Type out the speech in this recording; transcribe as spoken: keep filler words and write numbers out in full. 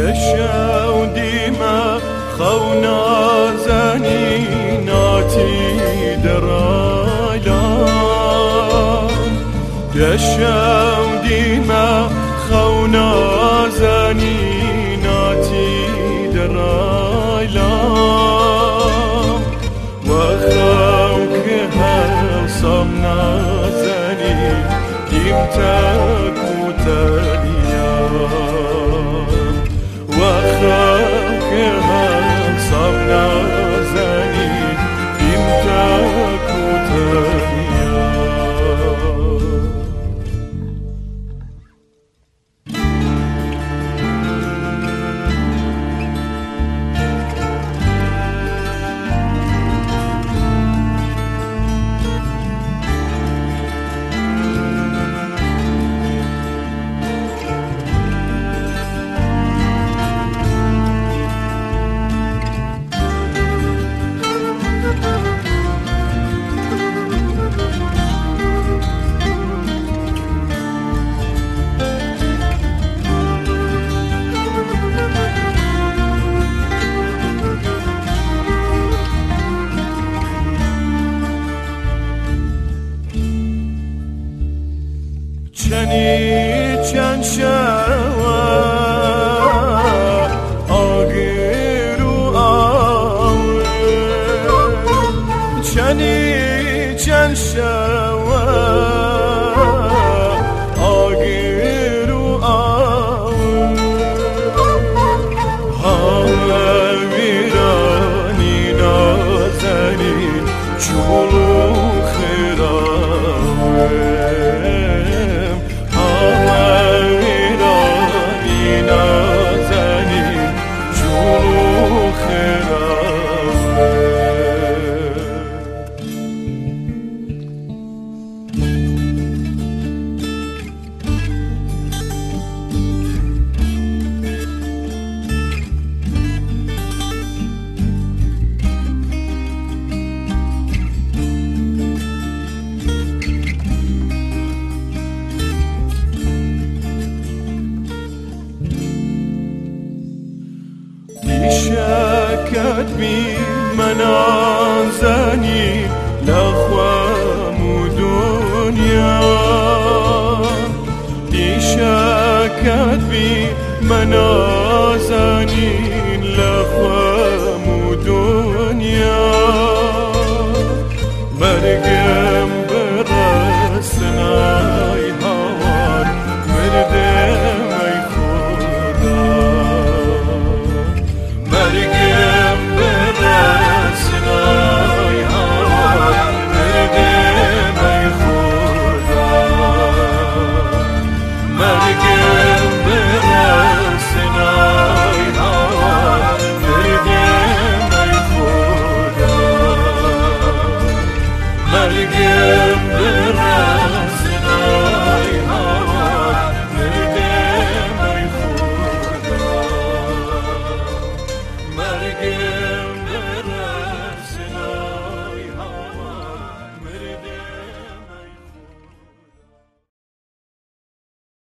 يشاو ديما خونا زنيناتي درايلا يشاو ديما خونا زنيناتي درايلا وخوك هالصمنا زنين ديمتك وتاليا وخوك هالصمنا زنين ديمتك وتاليا چنی چند شوا آگرو آوه چنی چند شوا آگرو آوه ها ویرانی نازنین چولو خیراوه شكت بي منازني لأخوام دنيا دي شكت بي منازني لأخوام دنيا مرقم برسناي هوار مردم اي خدا مرقم برسناي هوار مردم اي خدا مرقم برسناي هوار مردم اي خدا مرقم